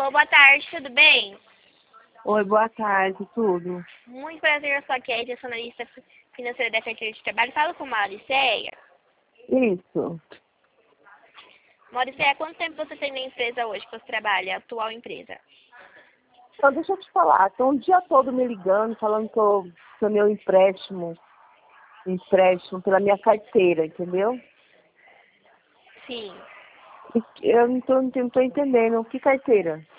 Alô, boa tarde, tudo bem? Oi, boa tarde, tudo. Muito prazer, eu sou a Kate, eu sou analista financeira da carteira de trabalho. Falo com Mauriceia. Isso. Mauriceia, quanto tempo você tem na empresa hoje que você trabalha, a atual empresa? Então, deixa eu te falar, estão o dia todo me ligando, falando que eu meu empréstimo pela minha carteira, entendeu? Sim. Eu não tô entendendo. Que carteira?